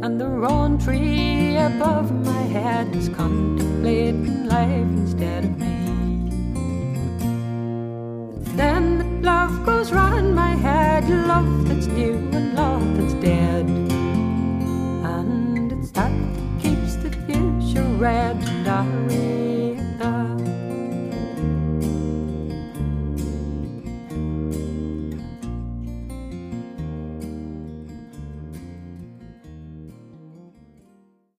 and the rowan tree above my head is contemplating life instead of me. Then the love goes round my head, love that's new and love that's dead, and it's that that keeps the future red and I